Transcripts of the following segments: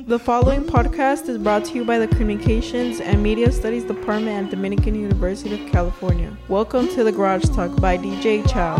The following podcast is brought to you by the Communications and Media Studies Department at Dominican University of California. Welcome to the Garage Talk by DJ Chow.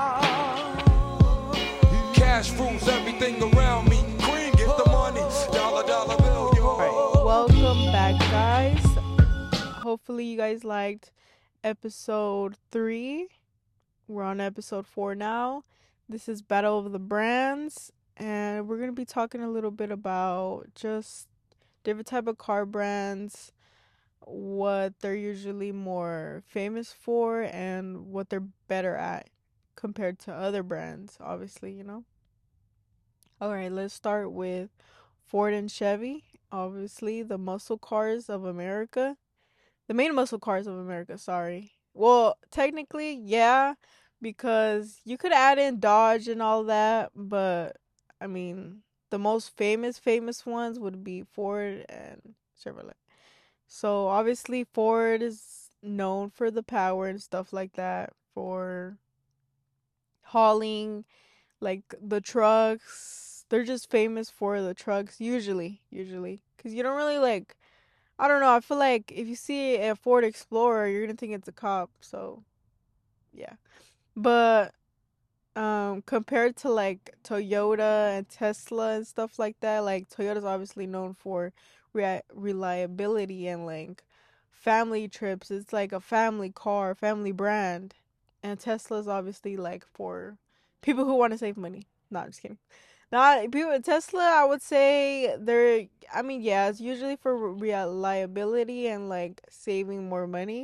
Cash rules everything around me. Queen, get the money. Dollar bill, yo. Alright, welcome back, guys. Hopefully you guys liked episode 3. We're on episode 4 now. This is Battle of the Brands. And we're going to be talking a little bit about just different type of car brands, what they're usually more famous for, and what they're better at compared to other brands, obviously, you know. All right, let's start with Ford and Chevy, obviously the muscle cars of America. The main muscle cars of America, sorry. Well, technically, yeah, because you could add in Dodge and all that, but I mean, the most famous ones would be Ford and Chevrolet. So obviously Ford is known for the power and stuff like that, for hauling like the trucks. They're just famous for the trucks usually, cuz you don't really like, I don't know, I feel like if you see a Ford Explorer, you're going to think it's a cop. So, yeah. But compared to like Toyota and Tesla and stuff like that, like Toyota's obviously known for reliability and like family trips. It's like a family car, family brand. And Tesla's obviously like for people who want to save money. No, I'm just kidding. Not people. Tesla, I would say they're, I mean, yeah, it's usually for reliability and like saving more money.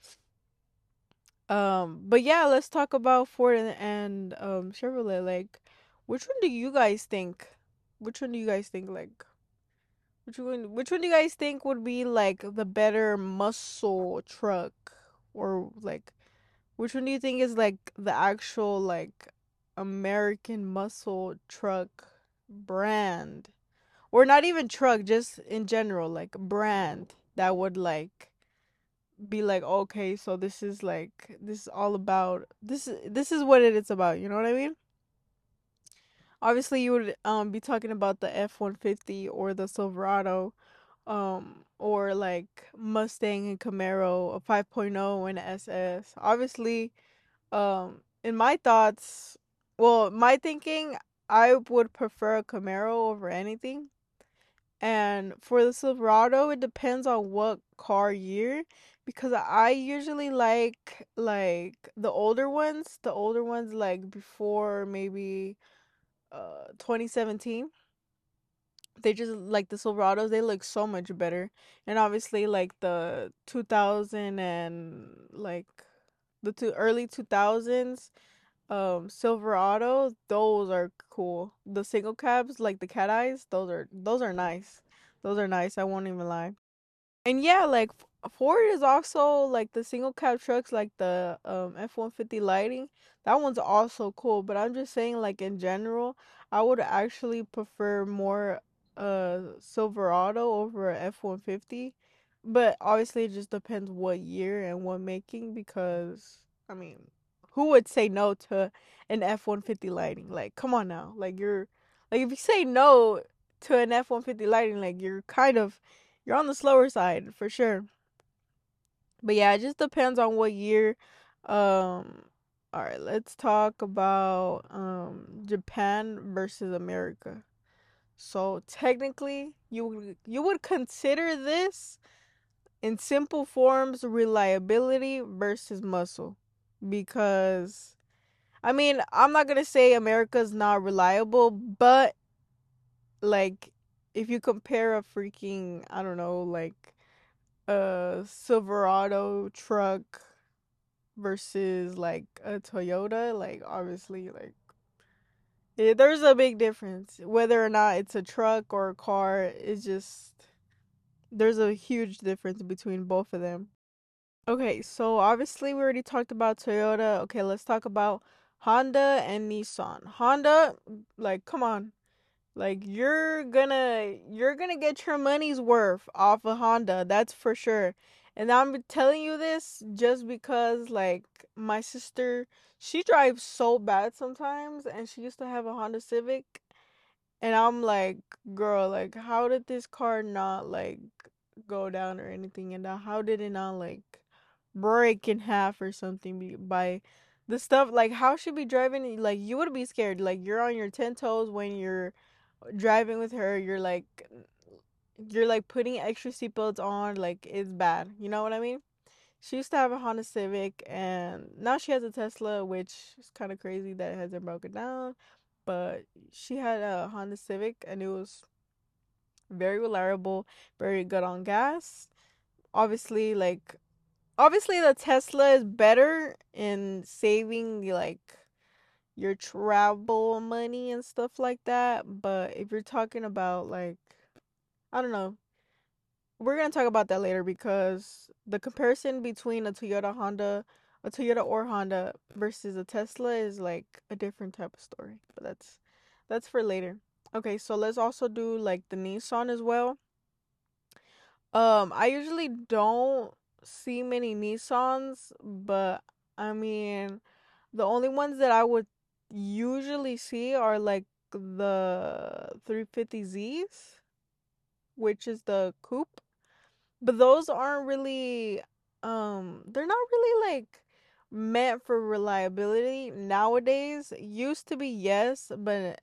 But yeah, let's talk about Ford and Chevrolet. Like, which one do you guys think? Which one do you guys think like? Which one do you guys think would be like the better muscle truck, or like, which one do you think is like the actual like American muscle truck brand? Or not even truck, just in general, like brand that would like be like, okay, so this is all about this is what it is about, you know what I mean? Obviously you would be talking about the F-150 or the Silverado, or like Mustang and Camaro, a 5.0 and a SS. Obviously, in my thoughts, well, my thinking, I would prefer a Camaro over anything. And for the Silverado, it depends on what car year, because I usually like the older ones like before maybe 2017. They just like the Silverados, they look so much better. And obviously like the 2000 and like the early 2000s Silverado, those are cool. The single cabs, like the cat eyes, those are nice. Those are nice, I won't even lie. And yeah, like Ford is also like the single cab trucks, like the F-150 Lighting. That one's also cool, but I'm just saying like in general, I would actually prefer more Silverado over a F-150. But obviously it just depends what year and what making, because I mean, who would say no to an F-150 Lighting? Like, come on now. Like, you're like, if you say no to an F-150 Lighting, like you're on the slower side for sure. But yeah, it just depends on what year. All right, let's talk about Japan versus America. So technically, you would consider this in simple forms reliability versus muscle, because I mean, I'm not going to say America's not reliable, but like if you compare a freaking, I don't know, like a Silverado truck versus like a Toyota, like obviously like there's a big difference. Whether or not it's a truck or a car, it's just there's a huge difference between both of them. Okay, so obviously we already talked about Toyota. Okay, let's talk about Honda and Nissan. Honda, like come on. Like you're gonna get your money's worth off of Honda, that's for sure. And I'm telling you this just because like my sister, she drives so bad sometimes, and she used to have a Honda Civic, And I'm like, girl, like, how did this car not like go down or anything? And how did it not like break in half or something by the stuff? Like, how should be driving? Like, you would be scared. Like, you're on your 10 toes when you're driving with her. You're like putting extra seatbelts on. Like, it's bad. You know what I mean? She used to have a Honda Civic, and now she has a Tesla, which is kind of crazy that it hasn't broken down. But she had a Honda Civic, and it was very reliable, very good on gas. Obviously, obviously the Tesla is better in saving like your travel money and stuff like that. But if you're talking about like, I don't know, we're gonna talk about that later because the comparison between a Toyota or Honda versus a Tesla is like a different type of story. But that's for later. Okay, so let's also do like the Nissan as well. I usually don't see many Nissans, but I mean, the only ones that I would usually see are like the 350Zs, which is the coupe. But those aren't really they're not really like meant for reliability nowadays. Used to be yes, but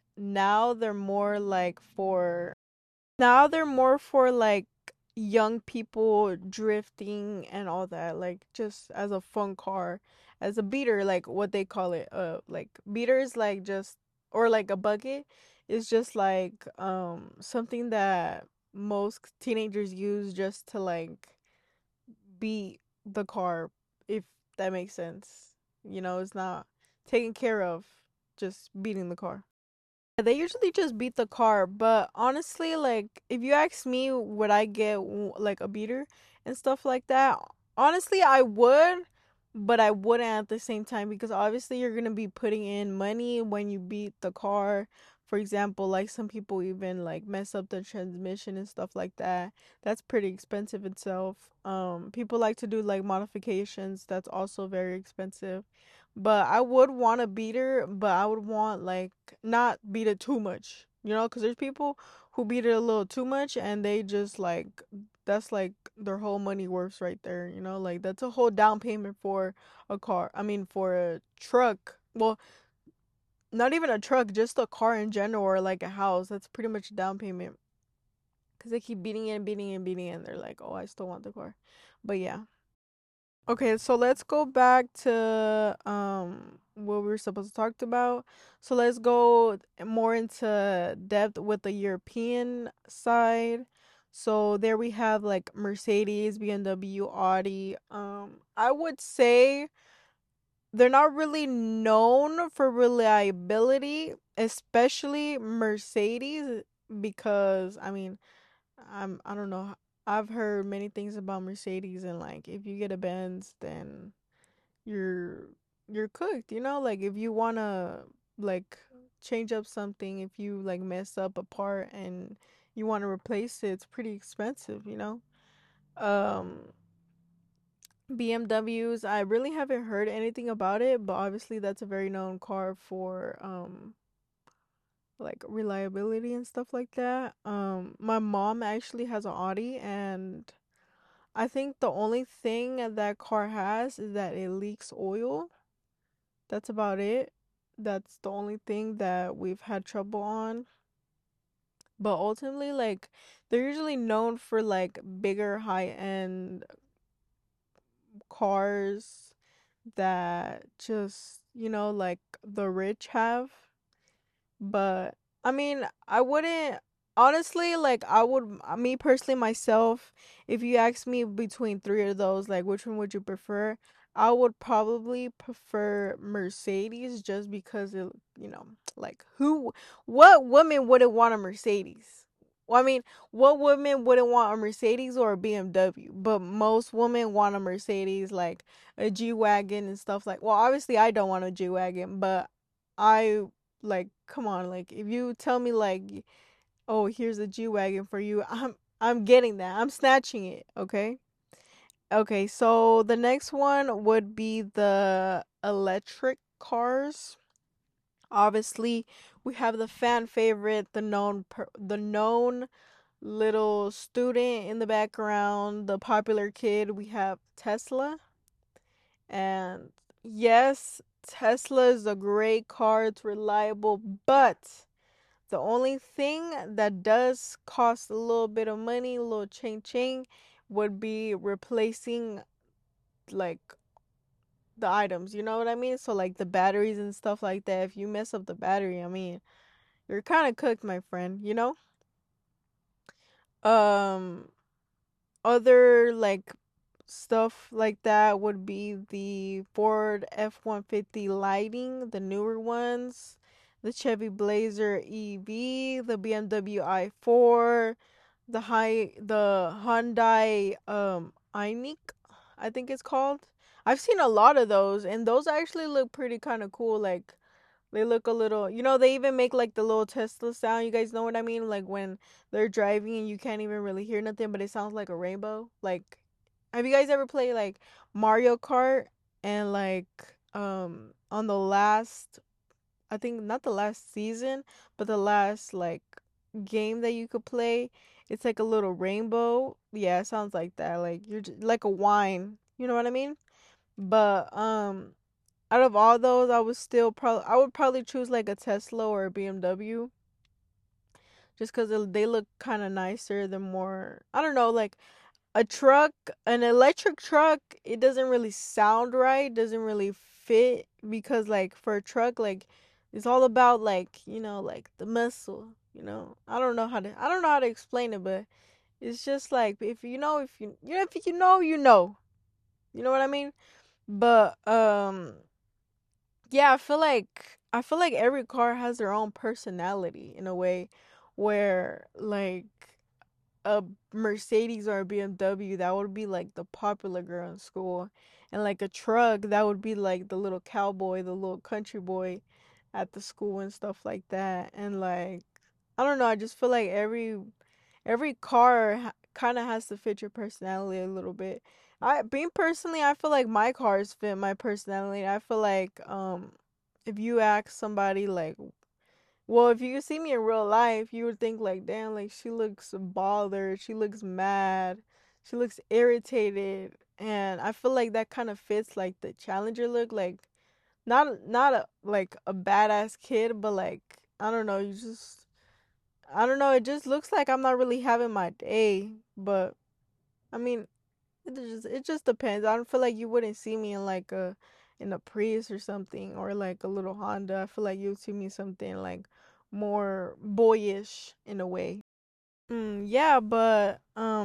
now they're more for like young people drifting and all that, like just as a fun car, as a beater, like what they call it. Like beaters, like just or like a bucket is just like something that most teenagers use just to like beat the car, if that makes sense. It's not taken care of, just beating the car. They usually just beat the car, but honestly, like if you ask me, would I get like a beater and stuff like that? Honestly, I would, but I wouldn't at the same time because obviously you're gonna be putting in money when you beat the car. For example, like some people even like mess up the transmission and stuff like that. That's pretty expensive itself. People like to do like modifications. That's also very expensive. But I would want a beater, but I would want like not beat it too much, because there's people who beat it a little too much and they just like that's like their whole money worth right there, like that's a whole down payment for a car. I mean, for a truck. Well, not even a truck, just a car in general or like a house. That's pretty much a down payment because they keep beating it and beating it and beating it and they're like, oh, I still want the car. But yeah. Okay, so let's go back to what we were supposed to talk about. So let's go more into depth with the European side. So there we have like Mercedes, BMW, Audi. I would say they're not really known for reliability, especially Mercedes, because I mean, I don't know. I've heard many things about Mercedes, and like if you get a Benz, then you're you're cooked, like if you want to like change up something, if you like mess up a part and you want to replace it, it's pretty expensive, um BMWs, I really haven't heard anything about it, but obviously that's a very known car for like reliability and stuff like that. My mom actually has an Audi, and I think the only thing that car has is that it leaks oil. That's about it. That's the only thing that we've had trouble on. But ultimately, like, they're usually known for like bigger high end cars that just, like the rich have. But I mean, I wouldn't honestly like I would me personally myself, if you ask me between three of those, like which one would you prefer? I would probably prefer Mercedes just because like what woman wouldn't want a Mercedes? Well, I mean, what woman wouldn't want a Mercedes or a BMW? But most women want a Mercedes, like a G Wagon and stuff like. Well, obviously I don't want a G Wagon, but I like, come on, like if you tell me like, oh, here's a G Wagon for you, I'm getting that. I'm snatching it, okay? Okay, so the next one would be the electric cars. Obviously, we have the fan favorite, the known little student in the background, the popular kid. We have Tesla. And yes, Tesla is a great car, it's reliable, but the only thing that does cost a little bit of money, a little ching ching, would be replacing like the items, you know what I mean? So like the batteries and stuff like that. If you mess up the battery, I mean, you're kind of cooked, my friend, you know? Um Other like stuff like that would be the Ford F-150 Lightning, the newer ones, the Chevy Blazer EV, the BMW i4, the Hyundai iNiq, I think it's called. I've seen a lot of those, and those actually look pretty kind of cool. Like they look a little, they even make like the little Tesla sound. You guys know what I mean? Like when they're driving and you can't even really hear nothing, but it sounds like a rainbow. Like, have you guys ever played like Mario Kart and like on the last, I think not the last season, but the last like game that you could play, it's like a little rainbow. Yeah, it sounds like that. Like you're just, like a wine. You know what I mean? But out of all those, I would probably choose like a Tesla or a BMW just because they look kind of nicer. They're more, I don't know, like a truck, an electric truck. It doesn't really sound right. Doesn't really fit because like for a truck, like it's all about like like the muscle. I don't know how to explain it, but it's just like if you know you know what I mean. But yeah, I feel like every car has their own personality in a way where like a Mercedes or a BMW that would be like the popular girl in school, and like a truck that would be like the little cowboy, the little country boy at the school and stuff like that. And like I don't know, I just feel like every car kind of has to fit your personality a little bit. Being personally, I feel like my cars fit my personality. I feel like if you ask somebody like, well, if you see me in real life, you would think like, damn, like she looks bothered, she looks mad, she looks irritated, and I feel like that kind of fits like the Challenger look, like not a like a badass kid, but like I don't know, I don't know, it just looks like I'm not really having my day, but I mean, it just depends. I don't feel like you wouldn't see me in a Prius or something or like a little Honda. I feel like you'd see me something like more boyish in a way. Yeah, but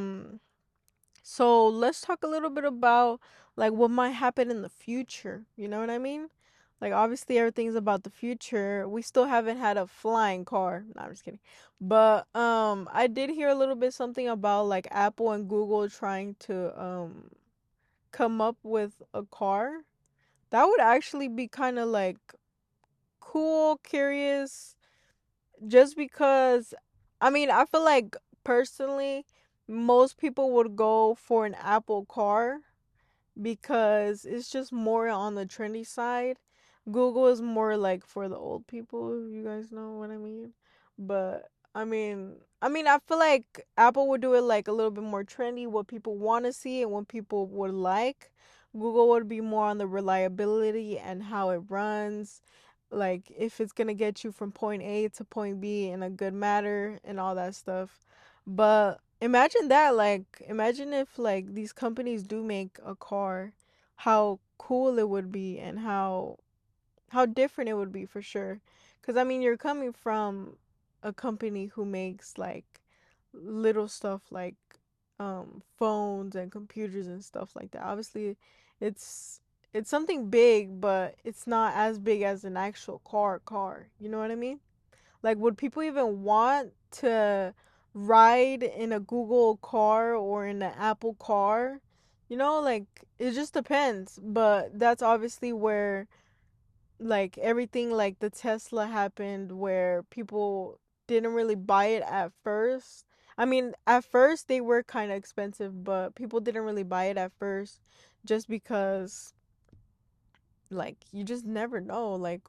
so let's talk a little bit about like what might happen in the future. You know what I mean? Like obviously everything's about the future. We still haven't had a flying car. No, I'm just kidding. But I did hear a little bit something about like Apple and Google trying to come up with a car. That would actually be kind of like cool, curious, just because I mean, I feel like personally most people would go for an Apple car because it's just more on the trendy side. Google is more like for the old people, if you guys know what I mean. But I feel like Apple would do it like a little bit more trendy, what people want to see and what people would like. Google would be more on the reliability and how it runs, like if it's gonna get you from point A to point B in a good manner and all that stuff. But imagine that, like, imagine if like these companies do make a car, how cool it would be and how different it would be for sure. Cause I mean, you're coming from a company who makes like little stuff like phones and computers and stuff like that. Obviously, it's it's something big, but it's not as big as an actual car. You know what I mean? Like, would people even want to ride in a Google car or in an Apple car? Like it just depends. But that's obviously where like everything like the Tesla happened where people didn't really buy it at first. I mean, at first they were kind of expensive, but people didn't really buy it at first just because like you just never know. Like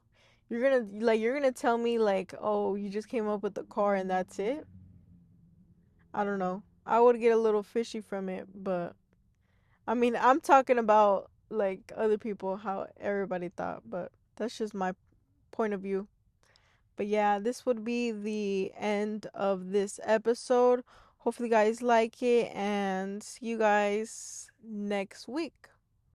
you're gonna tell me like, oh, you just came up with the car and that's it? I don't know. I would get a little fishy from it, but I mean, I'm talking about like other people, how everybody thought, but that's just my point of view. But yeah, this would be the end of this episode. Hopefully, you guys like it, and see you guys next week.